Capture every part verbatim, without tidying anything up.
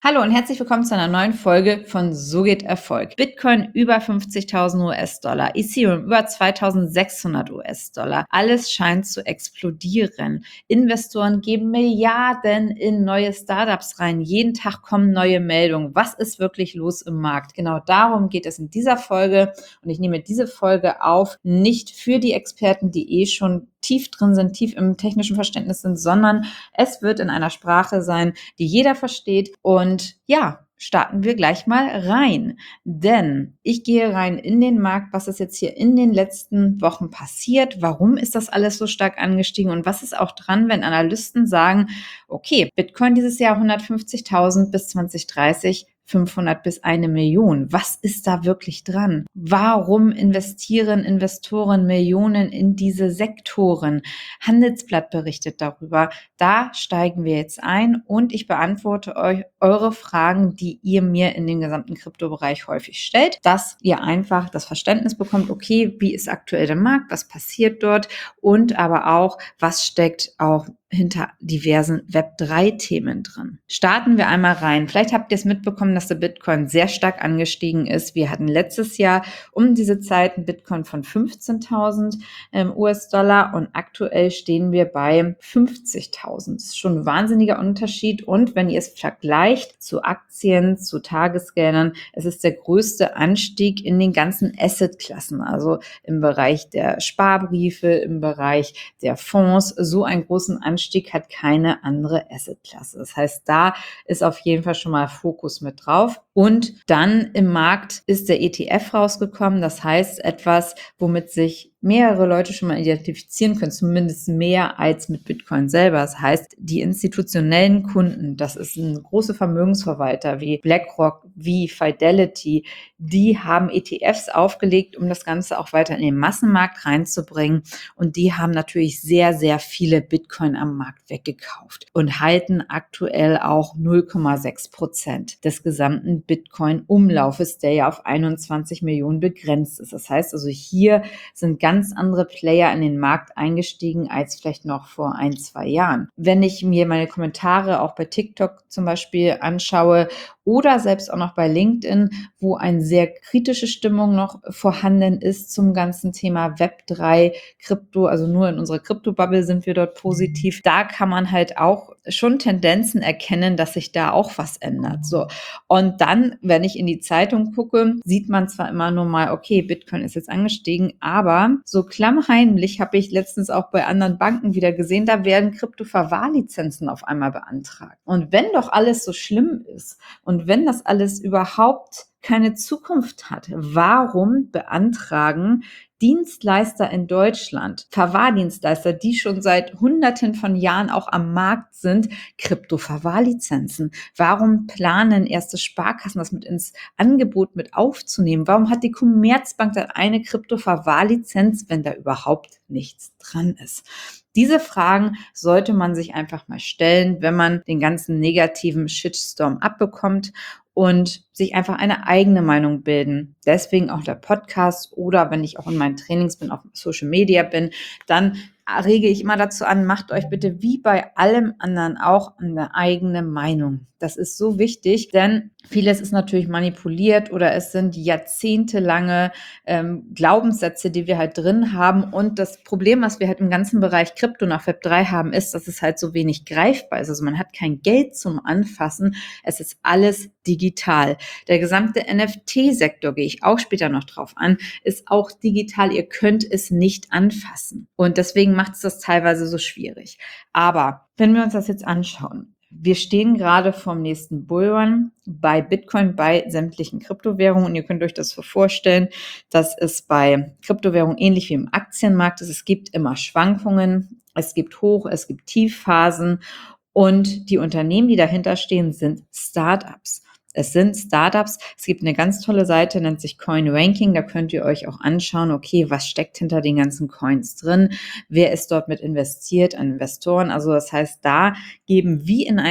Hallo und herzlich willkommen zu einer neuen Folge von So geht Erfolg. Bitcoin über fünfzigtausend US-Dollar, Ethereum über zweitausendsechshundert US-Dollar. Alles scheint zu explodieren. Investoren geben Milliarden in neue Startups rein. Jeden Tag kommen neue Meldungen. Was ist wirklich los im Markt? Genau darum geht es in dieser Folge. Und ich nehme diese Folge auf, nicht für die Experten, die eh schon tief drin sind, tief im technischen Verständnis sind, sondern es wird in einer Sprache sein, die jeder versteht. Und ja, starten wir gleich mal rein. Denn ich gehe rein in den Markt, was ist jetzt hier in den letzten Wochen passiert, warum ist das alles so stark angestiegen und was ist auch dran, wenn Analysten sagen, okay, Bitcoin dieses Jahr hundertfünfzigtausend bis zwanzig dreißig, fünfhundert bis eine Million. Was ist da wirklich dran? Warum investieren Investoren Millionen in diese Sektoren? Handelsblatt berichtet darüber. Da steigen wir jetzt ein und ich beantworte euch eure Fragen, die ihr mir in dem gesamten Kryptobereich häufig stellt, dass ihr einfach das Verständnis bekommt, okay, wie ist aktuell der Markt, was passiert dort und aber auch, was steckt auch hinter diversen Web drei Themen drin. Starten wir einmal rein. Vielleicht habt ihr es mitbekommen, dass der Bitcoin sehr stark angestiegen ist. Wir hatten letztes Jahr um diese Zeit einen Bitcoin von fünfzehntausend ähm, US-Dollar und aktuell stehen wir bei fünfzigtausend. Das ist schon ein wahnsinniger Unterschied und wenn ihr es vergleicht zu Aktien, zu Tagesgeldern, es ist der größte Anstieg in den ganzen Assetklassen, also im Bereich der Sparbriefe, im Bereich der Fonds. So einen großen Anstieg Anstieg hat keine andere Assetklasse. Das heißt, da ist auf jeden Fall schon mal Fokus mit drauf. Und dann im Markt ist der E T F rausgekommen. Das heißt, etwas, womit sich mehrere Leute schon mal identifizieren können, zumindest mehr als mit Bitcoin selber. Das heißt, die institutionellen Kunden, das ist ein großer Vermögensverwalter wie BlackRock, wie Fidelity, die haben E T Fs aufgelegt, um das Ganze auch weiter in den Massenmarkt reinzubringen. Und die haben natürlich sehr, sehr viele Bitcoin am Markt weggekauft und halten aktuell auch null Komma sechs Prozent des gesamten Bitcoin-Umlaufes, der ja auf einundzwanzig Millionen begrenzt ist. Das heißt also, hier sind ganz andere Player in den Markt eingestiegen als vielleicht noch vor ein, zwei Jahren. Wenn ich mir meine Kommentare auch bei TikTok zum Beispiel anschaue oder selbst auch noch bei LinkedIn, wo eine sehr kritische Stimmung noch vorhanden ist zum ganzen Thema Web drei, Krypto, also nur in unserer Krypto-Bubble sind wir dort positiv. Da kann man halt auch schon Tendenzen erkennen, dass sich da auch was ändert. So. Und dann, wenn ich in die Zeitung gucke, sieht man zwar immer nur mal, okay, Bitcoin ist jetzt angestiegen, aber so klammheimlich habe ich letztens auch bei anderen Banken wieder gesehen, da werden Krypto-Verwahrlizenzen auf einmal beantragt. Und wenn doch alles so schlimm ist und wenn das alles überhaupt keine Zukunft hat, warum beantragen Dienstleister in Deutschland, Verwahrdienstleister, die schon seit Hunderten von Jahren auch am Markt sind, Krypto-Verwahrlizenzen? Warum planen erste Sparkassen, das mit ins Angebot mit aufzunehmen? Warum hat die Commerzbank dann eine Krypto-Verwahrlizenz, wenn da überhaupt nichts dran ist? Diese Fragen sollte man sich einfach mal stellen, wenn man den ganzen negativen Shitstorm abbekommt und sich einfach eine eigene Meinung bilden. Deswegen auch der Podcast oder wenn ich auch in meinen Trainings bin, auf Social Media bin, dann rege ich immer dazu an, macht euch bitte wie bei allem anderen auch eine eigene Meinung. Das ist so wichtig, denn vieles ist natürlich manipuliert oder es sind jahrzehntelange ähm, Glaubenssätze, die wir halt drin haben. Und das Problem, was wir halt im ganzen Bereich Krypto nach Web drei haben, ist, dass es halt so wenig greifbar ist. Also man hat kein Geld zum Anfassen. Es ist alles digital. Der gesamte N F T-Sektor, gehe ich auch später noch drauf an, ist auch digital. Ihr könnt es nicht anfassen. Und deswegen macht es das teilweise so schwierig. Aber wenn wir uns das jetzt anschauen, wir stehen gerade vorm nächsten Bullrun bei Bitcoin, bei sämtlichen Kryptowährungen. Und ihr könnt euch das so vorstellen, dass es bei Kryptowährungen ähnlich wie im Aktienmarkt ist. Es gibt immer Schwankungen, es gibt Hoch-, es gibt Tiefphasen. Und die Unternehmen, die dahinter stehen, sind Startups. Es sind Startups. Es gibt eine ganz tolle Seite, nennt sich CoinRanking. Da könnt ihr euch auch anschauen, okay, was steckt hinter den ganzen Coins drin? Wer ist dort mit investiert an Investoren? Also das heißt, da geben wie in ein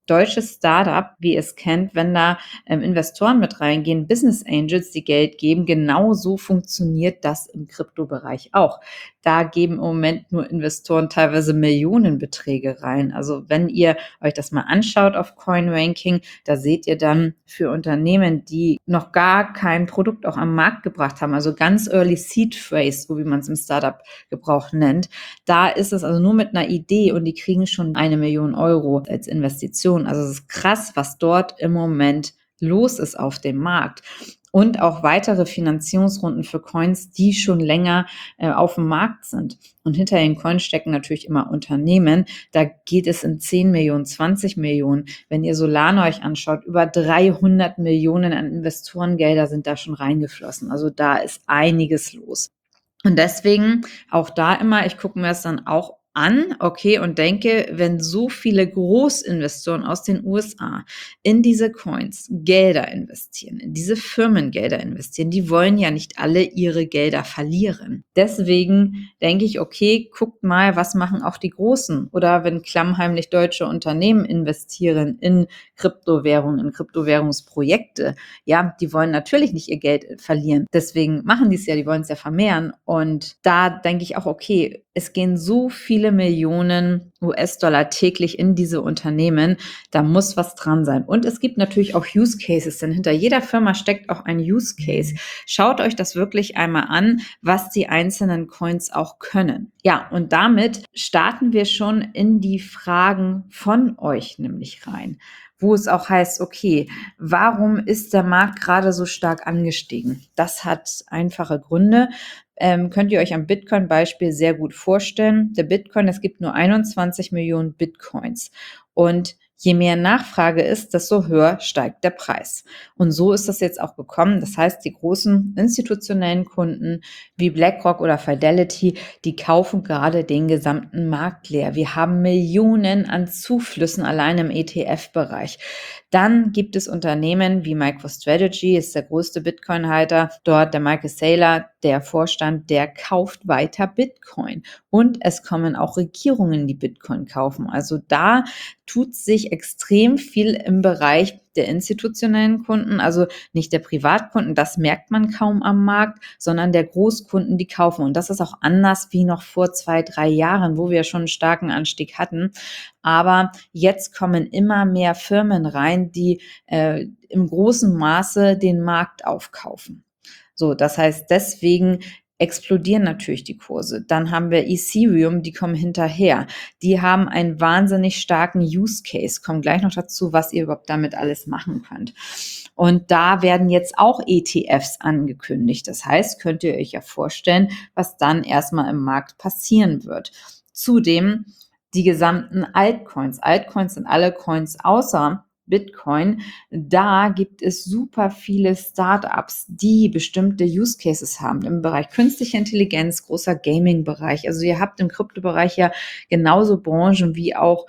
deutsches Startup, wie ihr es kennt, wenn da ähm, Investoren mit reingehen, Business Angels, die Geld geben, genauso funktioniert das im Kryptobereich auch. Da geben im Moment nur Investoren teilweise Millionenbeträge rein. Also wenn ihr euch das mal anschaut auf CoinRanking, da seht ihr dann für Unternehmen, die noch gar kein Produkt auch am Markt gebracht haben, also ganz Early Seed Phase, so wie man es im Startup-Gebrauch nennt, da ist es also nur mit einer Idee und die kriegen schon eine Million Euro als Investition. Also es ist krass, was dort im Moment los ist auf dem Markt. Und auch weitere Finanzierungsrunden für Coins, die schon länger äh, auf dem Markt sind. Und hinter den Coins stecken natürlich immer Unternehmen. Da geht es in zehn Millionen, zwanzig Millionen. Wenn ihr Solana euch anschaut, über dreihundert Millionen an Investorengelder sind da schon reingeflossen. Also da ist einiges los. Und deswegen auch da immer, ich gucke mir das dann auch an, okay, und denke, wenn so viele Großinvestoren aus den U S A in diese Coins Gelder investieren, in diese Firmen Gelder investieren, die wollen ja nicht alle ihre Gelder verlieren. Deswegen denke ich, okay, guckt mal, was machen auch die Großen? Oder wenn klammheimlich deutsche Unternehmen investieren in Kryptowährungen, in Kryptowährungsprojekte, ja, die wollen natürlich nicht ihr Geld verlieren. Deswegen machen die es ja, die wollen es ja vermehren. Und da denke ich auch, okay, es gehen so viele Millionen U S-Dollar täglich in diese Unternehmen, da muss was dran sein. Und es gibt natürlich auch Use Cases, denn hinter jeder Firma steckt auch ein Use Case. Schaut euch das wirklich einmal an, was die einzelnen Coins auch können. Ja, und damit starten wir schon in die Fragen von euch nämlich rein, wo es auch heißt, okay, warum ist der Markt gerade so stark angestiegen? Das hat einfache Gründe. Ähm, könnt ihr euch am Bitcoin-Beispiel sehr gut vorstellen. Der Bitcoin, es gibt nur einundzwanzig Millionen Bitcoins. Und je mehr Nachfrage ist, desto höher steigt der Preis. Und so ist das jetzt auch gekommen. Das heißt, die großen institutionellen Kunden wie BlackRock oder Fidelity, die kaufen gerade den gesamten Markt leer. Wir haben Millionen an Zuflüssen allein im E T F-Bereich. Dann gibt es Unternehmen wie MicroStrategy, ist der größte Bitcoin-Halter. Dort der Michael Saylor, der Vorstand, der kauft weiter Bitcoin. Und es kommen auch Regierungen, die Bitcoin kaufen. Also da tut sich extrem viel im Bereich der institutionellen Kunden, also nicht der Privatkunden, das merkt man kaum am Markt, sondern der Großkunden, die kaufen. Und das ist auch anders wie noch vor zwei, drei Jahren, wo wir schon einen starken Anstieg hatten. Aber jetzt kommen immer mehr Firmen rein, die äh, im großen Maße den Markt aufkaufen. So, das heißt, deswegen explodieren natürlich die Kurse. Dann haben wir Ethereum, die kommen hinterher. Die haben einen wahnsinnig starken Use Case. Kommen gleich noch dazu, was ihr überhaupt damit alles machen könnt. Und da werden jetzt auch E T Fs angekündigt. Das heißt, könnt ihr euch ja vorstellen, was dann erstmal im Markt passieren wird. Zudem die gesamten Altcoins. Altcoins sind alle Coins außer Bitcoin, da gibt es super viele Startups, die bestimmte Use Cases haben im Bereich künstliche Intelligenz, großer Gaming-Bereich. Also ihr habt im Kryptobereich ja genauso Branchen wie auch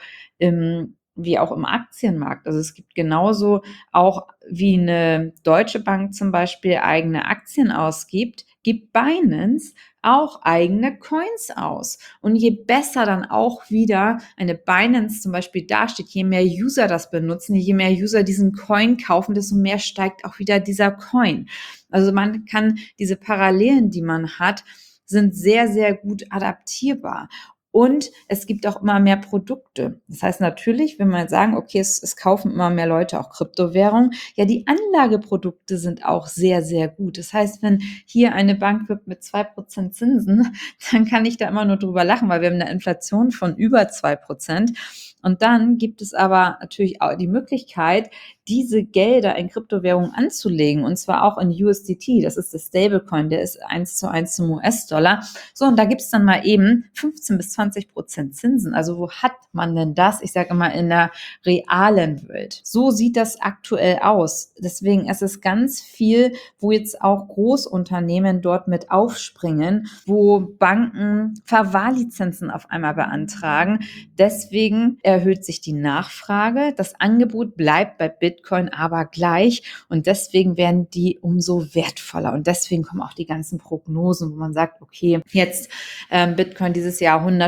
im wie auch im Aktienmarkt. Also es gibt genauso auch wie eine Deutsche Bank zum Beispiel eigene Aktien ausgibt, gibt Binance auch eigene Coins aus. Und je besser dann auch wieder eine Binance zum Beispiel dasteht, je mehr User das benutzen, je mehr User diesen Coin kaufen, desto mehr steigt auch wieder dieser Coin. Also man kann diese Parallelen, die man hat, sind sehr, sehr gut adaptierbar. Und es gibt auch immer mehr Produkte. Das heißt natürlich, wenn wir sagen, okay, es, es kaufen immer mehr Leute auch Kryptowährungen, ja, die Anlageprodukte sind auch sehr, sehr gut. Das heißt, wenn hier eine Bank wirbt mit zwei Prozent Zinsen, dann kann ich da immer nur drüber lachen, weil wir haben eine Inflation von über zwei Prozent. Und dann gibt es aber natürlich auch die Möglichkeit, diese Gelder in Kryptowährungen anzulegen, und zwar auch in U S D T. Das ist der Stablecoin, der ist eins zu eins zum U S-Dollar. So, und da gibt es dann mal eben fünfzehn bis zwanzig Prozent Zinsen. Also wo hat man denn das? Ich sage immer in der realen Welt. So sieht das aktuell aus. Deswegen ist es ganz viel, wo jetzt auch Großunternehmen dort mit aufspringen, wo Banken Verwahrlizenzen auf einmal beantragen. Deswegen erhöht sich die Nachfrage. Das Angebot bleibt bei Bitcoin aber gleich und deswegen werden die umso wertvoller. Und deswegen kommen auch die ganzen Prognosen, wo man sagt, okay, jetzt ähm, Bitcoin dieses Jahr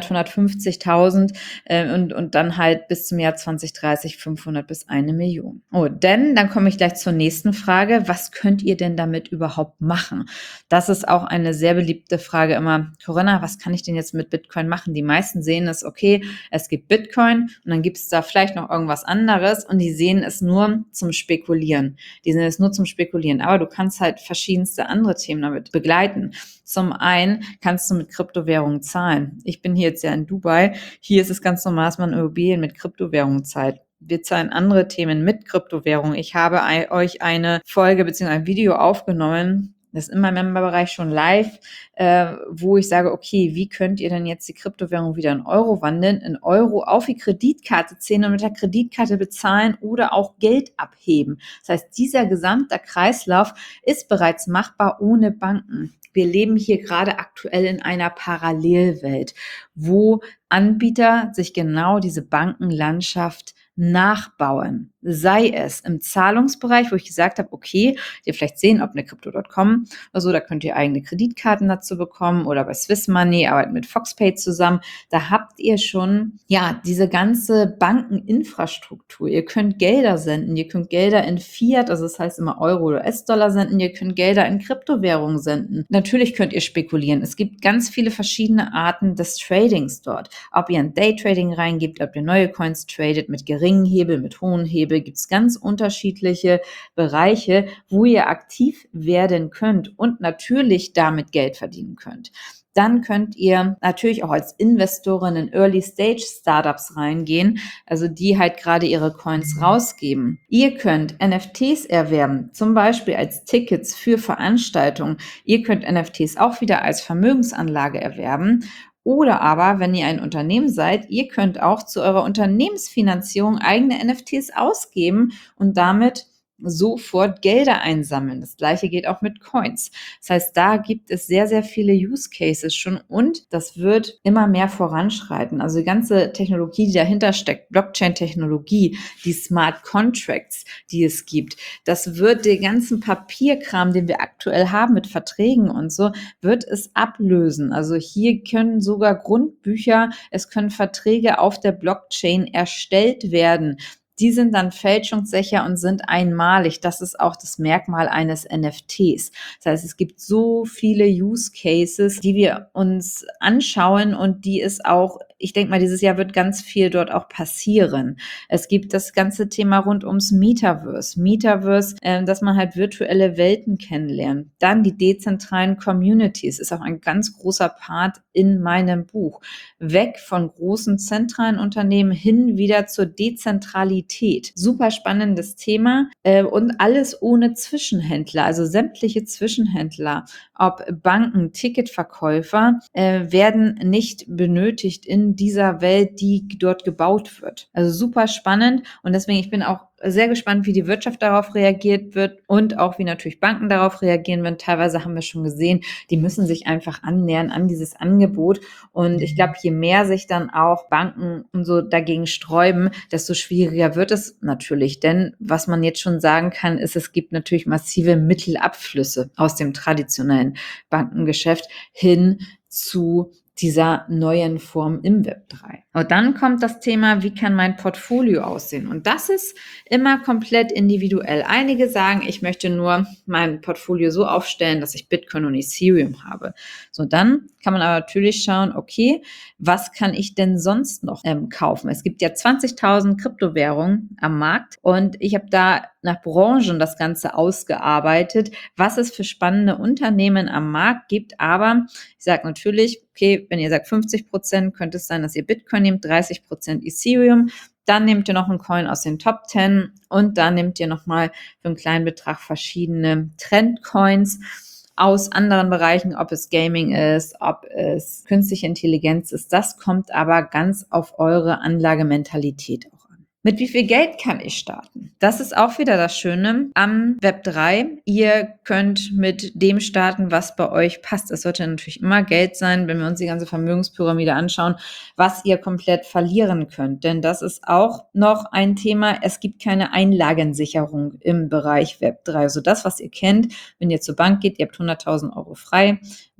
hundert, hundertfünfzigtausend äh, und, und dann halt bis zum Jahr zwanzig dreißig fünfhundert bis eine Million. Oh, denn dann komme ich gleich zur nächsten Frage. Was könnt ihr denn damit überhaupt machen? Das ist auch eine sehr beliebte Frage immer. Corinna, was kann ich denn jetzt mit Bitcoin machen? Die meisten sehen es, okay, es gibt Bitcoin und dann gibt es da vielleicht noch irgendwas anderes und die sehen es nur zum Spekulieren. Die sehen es nur zum Spekulieren. Aber du kannst halt verschiedenste andere Themen damit begleiten. Zum einen kannst du mit Kryptowährungen zahlen. Ich bin hier jetzt ja in Dubai. Hier ist es ganz normal, dass man Immobilien mit Kryptowährungen zahlt. Wir zahlen andere Themen mit Kryptowährungen. Ich habe ein, euch eine Folge bzw. ein Video aufgenommen, das ist in meinem Memberbereich schon live, äh, wo ich sage, okay, wie könnt ihr denn jetzt die Kryptowährung wieder in Euro wandeln, in Euro auf die Kreditkarte ziehen und mit der Kreditkarte bezahlen oder auch Geld abheben. Das heißt, dieser gesamte Kreislauf ist bereits machbar ohne Banken. Wir leben hier gerade aktuell in einer Parallelwelt, wo Anbieter sich genau diese Bankenlandschaft nachbauen. Sei es im Zahlungsbereich, wo ich gesagt habe, okay, ihr vielleicht sehen, ob eine Crypto Punkt com oder so, da könnt ihr eigene Kreditkarten dazu bekommen oder bei Swiss Money, arbeiten mit Foxpay zusammen. Da habt ihr schon, ja, diese ganze Bankeninfrastruktur. Ihr könnt Gelder senden, ihr könnt Gelder in Fiat, also das heißt immer Euro oder U S-Dollar senden, ihr könnt Gelder in Kryptowährungen senden. Natürlich könnt ihr spekulieren. Es gibt ganz viele verschiedene Arten des Tradings dort. Ob ihr in Daytrading reingebt, ob ihr neue Coins tradet mit geringen Hebel, mit hohen Hebel, gibt es ganz unterschiedliche Bereiche, wo ihr aktiv werden könnt und natürlich damit Geld verdienen könnt. Dann könnt ihr natürlich auch als Investorin in Early-Stage-Startups reingehen, also die halt gerade ihre Coins rausgeben. Ihr könnt N F Ts erwerben, zum Beispiel als Tickets für Veranstaltungen. Ihr könnt N F Ts auch wieder als Vermögensanlage erwerben. Oder aber, wenn ihr ein Unternehmen seid, ihr könnt auch zu eurer Unternehmensfinanzierung eigene N F Ts ausgeben und damit sofort Gelder einsammeln. Das gleiche geht auch mit Coins. Das heißt, da gibt es sehr, sehr viele Use Cases schon und das wird immer mehr voranschreiten. Also die ganze Technologie, die dahinter steckt, Blockchain-Technologie, die Smart Contracts, die es gibt, das wird den ganzen Papierkram, den wir aktuell haben mit Verträgen und so, wird es ablösen. Also hier können sogar Grundbücher, es können Verträge auf der Blockchain erstellt werden. Die sind dann fälschungssicher und sind einmalig. Das ist auch das Merkmal eines N F Ts. Das heißt, es gibt so viele Use Cases, die wir uns anschauen und die es auch, ich denke mal, dieses Jahr wird ganz viel dort auch passieren. Es gibt das ganze Thema rund ums Metaverse. Metaverse, äh, dass man halt virtuelle Welten kennenlernt. Dann die dezentralen Communities ist auch ein ganz großer Part in meinem Buch. Weg von großen zentralen Unternehmen hin wieder zur Dezentralität. Super spannendes Thema äh, und alles ohne Zwischenhändler, also sämtliche Zwischenhändler, ob Banken, Ticketverkäufer, äh, werden nicht benötigt in dieser Welt, die dort gebaut wird. Also super spannend und deswegen, ich bin auch sehr gespannt, wie die Wirtschaft darauf reagiert wird und auch wie natürlich Banken darauf reagieren werden. Teilweise haben wir schon gesehen, die müssen sich einfach annähern an dieses Angebot. Und ich glaube, je mehr sich dann auch Banken und so dagegen sträuben, desto schwieriger wird es natürlich. Denn was man jetzt schon sagen kann, ist, es gibt natürlich massive Mittelabflüsse aus dem traditionellen Bankengeschäft hin zu dieser neuen Form im Web drei. Und dann kommt das Thema, wie kann mein Portfolio aussehen? Und das ist immer komplett individuell. Einige sagen, ich möchte nur mein Portfolio so aufstellen, dass ich Bitcoin und Ethereum habe. So, dann kann man aber natürlich schauen, okay, was kann ich denn sonst noch ähm, kaufen? Es gibt ja zwanzigtausend Kryptowährungen am Markt und ich habe da nach Branchen das Ganze ausgearbeitet, was es für spannende Unternehmen am Markt gibt. Aber ich sage natürlich, okay, wenn ihr sagt fünfzig Prozent, könnte es sein, dass ihr Bitcoin nehmt, dreißig Prozent Ethereum, dann nehmt ihr noch einen Coin aus den Top zehn und dann nehmt ihr nochmal für einen kleinen Betrag verschiedene Trendcoins aus anderen Bereichen, ob es Gaming ist, ob es künstliche Intelligenz ist. Das kommt aber ganz auf eure Anlagementalität auch an. Mit wie viel Geld kann ich starten? Das ist auch wieder das Schöne am Web drei. Ihr könnt mit dem starten, was bei euch passt. Es sollte natürlich immer Geld sein, wenn wir uns die ganze Vermögenspyramide anschauen, was ihr komplett verlieren könnt. Denn das ist auch noch ein Thema. Es gibt keine Einlagensicherung im Bereich Web drei. Also das, was ihr kennt, wenn ihr zur Bank geht, ihr habt hunderttausend Euro frei.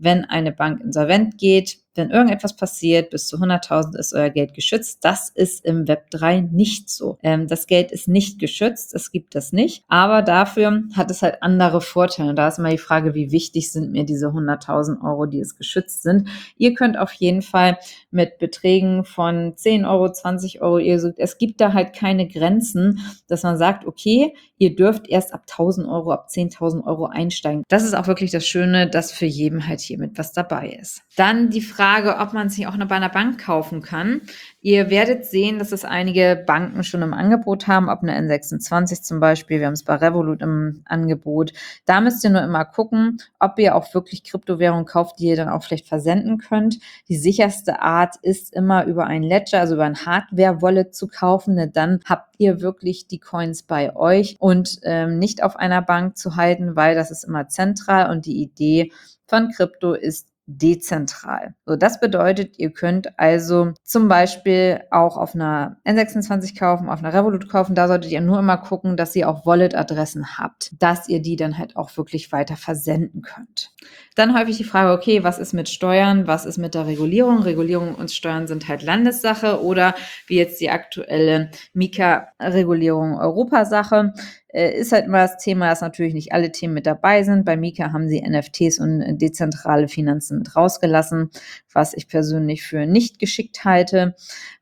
wenn eine Bank insolvent geht, wenn irgendetwas passiert, bis zu hunderttausend ist euer Geld geschützt. Das ist im Web drei nicht so. Ähm, das Geld ist nicht geschützt, es gibt das nicht, aber dafür hat es halt andere Vorteile. Und da ist immer die Frage, wie wichtig sind mir diese hunderttausend Euro, die es geschützt sind. Ihr könnt auf jeden Fall mit Beträgen von zehn Euro, zwanzig Euro, ihr sucht, es gibt da halt keine Grenzen, dass man sagt, okay, ihr dürft erst ab tausend Euro, ab zehntausend Euro einsteigen. Das ist auch wirklich das Schöne, dass für jeden halt hiermit was dabei ist. Dann die Frage, ob man sich auch noch bei einer Bank kaufen kann. Ihr werdet sehen, dass es einige Banken schon im Angebot haben, ob eine N sechsundzwanzig zum Beispiel. Wir haben es bei Revolut im Angebot. Da müsst ihr nur immer gucken, ob ihr auch wirklich Kryptowährungen kauft, die ihr dann auch vielleicht versenden könnt. Die sicherste Art ist immer über ein Ledger, also über ein Hardware-Wallet zu kaufen, denn dann habt ihr wirklich die Coins bei euch und ähm, nicht auf einer Bank zu halten, weil das ist immer zentral und die Idee von Krypto ist dezentral. So, das bedeutet, ihr könnt also zum Beispiel auch auf einer N sechsundzwanzig kaufen, auf einer Revolut kaufen. Da solltet ihr nur immer gucken, dass ihr auch Wallet-Adressen habt, dass ihr die dann halt auch wirklich weiter versenden könnt. Dann häufig die Frage, okay, was ist mit Steuern? Was ist mit der Regulierung? Regulierung und Steuern sind halt Landessache oder wie jetzt die aktuelle Mika-Regulierung Europasache. Ist halt immer das Thema, dass natürlich nicht alle Themen mit dabei sind. Bei Mika haben sie N F Ts und dezentrale Finanzen mit rausgelassen, was ich persönlich für nicht geschickt halte.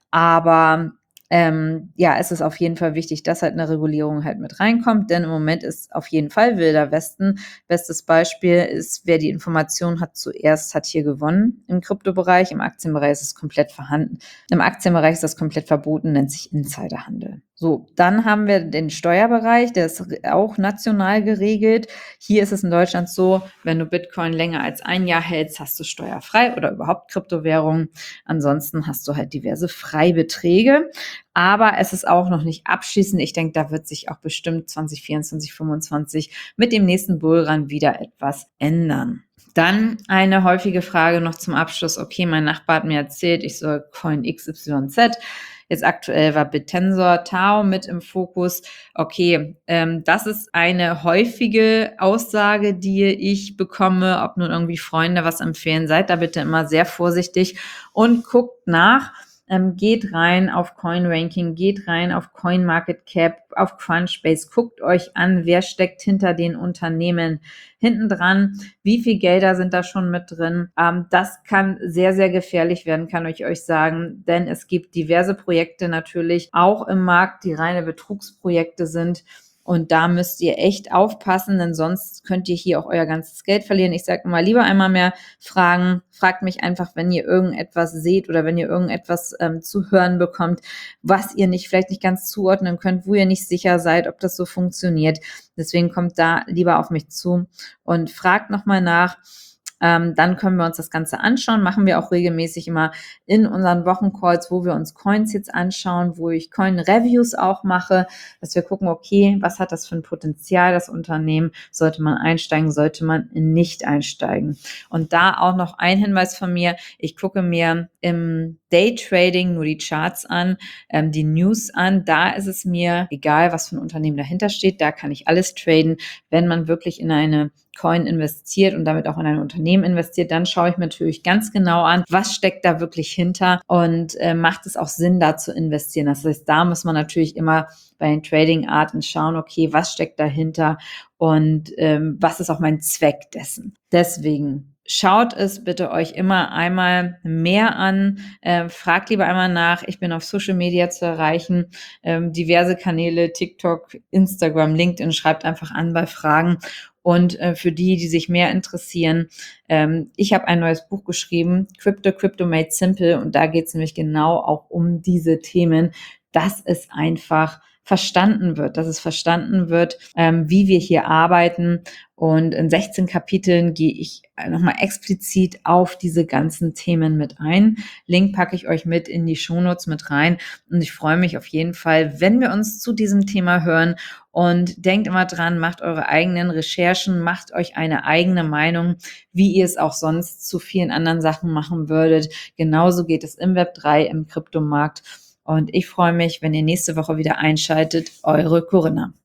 Aber ähm, ja, es ist auf jeden Fall wichtig, dass halt eine Regulierung halt mit reinkommt, denn im Moment ist auf jeden Fall Wilder Westen. Bestes Beispiel ist, wer die Information hat zuerst, hat hier gewonnen im Kryptobereich. Im Aktienbereich ist es komplett vorhanden. Im Aktienbereich ist das komplett verboten, nennt sich Insiderhandel. So, dann haben wir den Steuerbereich, der ist auch national geregelt. Hier ist es in Deutschland so, wenn du Bitcoin länger als ein Jahr hältst, hast du steuerfrei oder überhaupt Kryptowährungen. Ansonsten hast du halt diverse Freibeträge. Aber es ist auch noch nicht abschließend. Ich denke, da wird sich auch bestimmt zwanzig vierundzwanzig, fünfundzwanzig mit dem nächsten Bullrun wieder etwas ändern. Dann eine häufige Frage noch zum Abschluss. Okay, mein Nachbar hat mir erzählt, ich soll Coin X Y Z. Jetzt aktuell war Bitensor Tau mit im Fokus. Okay, ähm, das ist eine häufige Aussage, die ich bekomme, ob nun irgendwie Freunde was empfehlen. Seid da bitte immer sehr vorsichtig und guckt nach. Ähm, geht rein auf CoinRanking, geht rein auf CoinMarketCap, auf Crunchbase, guckt euch an, wer steckt hinter den Unternehmen hinten dran, wie viel Gelder sind da schon mit drin. Ähm, das kann sehr, sehr gefährlich werden, kann ich euch sagen, denn es gibt diverse Projekte natürlich auch im Markt, die reine Betrugsprojekte sind. Und da müsst ihr echt aufpassen, denn sonst könnt ihr hier auch euer ganzes Geld verlieren. Ich sage immer, lieber einmal mehr fragen. Fragt mich einfach, wenn ihr irgendetwas seht oder wenn ihr irgendetwas ähm, zu hören bekommt, was ihr nicht vielleicht nicht ganz zuordnen könnt, wo ihr nicht sicher seid, ob das so funktioniert. Deswegen kommt da lieber auf mich zu und fragt nochmal nach. Ähm, dann können wir uns das Ganze anschauen. Machen wir auch regelmäßig immer in unseren Wochencalls, wo wir uns Coins jetzt anschauen, wo ich Coin-Reviews auch mache, dass wir gucken, okay, was hat das für ein Potenzial, das Unternehmen? Sollte man einsteigen, sollte man nicht einsteigen? Und da auch noch ein Hinweis von mir. Ich gucke mir im Daytrading nur die Charts an, ähm, die News an. Da ist es mir egal, was für ein Unternehmen dahinter steht. Da kann ich alles traden. Wenn man wirklich in eine Coin investiert und damit auch in ein Unternehmen investiert, dann schaue ich mir natürlich ganz genau an, was steckt da wirklich hinter und äh, macht es auch Sinn, da zu investieren. Das heißt, da muss man natürlich immer bei den Trading-Arten schauen, okay, was steckt dahinter und ähm, was ist auch mein Zweck dessen. Deswegen schaut es bitte euch immer einmal mehr an, äh, fragt lieber einmal nach. Ich bin auf Social Media zu erreichen, ähm, diverse Kanäle, TikTok, Instagram, LinkedIn, schreibt einfach an bei Fragen. Und äh, für die, die sich mehr interessieren, ähm, ich habe ein neues Buch geschrieben, Crypto, Crypto Made Simple. Und da geht es nämlich genau auch um diese Themen, dass es einfach verstanden wird, dass es verstanden wird, ähm, wie wir hier arbeiten. Und in sechzehn Kapiteln gehe ich nochmal explizit auf diese ganzen Themen mit ein. Link packe ich euch mit in die Shownotes mit rein. Und ich freue mich auf jeden Fall, wenn wir uns zu diesem Thema hören. Und denkt immer dran, macht eure eigenen Recherchen, macht euch eine eigene Meinung, wie ihr es auch sonst zu vielen anderen Sachen machen würdet. Genauso geht es im Web drei, im Kryptomarkt. Und ich freue mich, wenn ihr nächste Woche wieder einschaltet. Eure Corinna.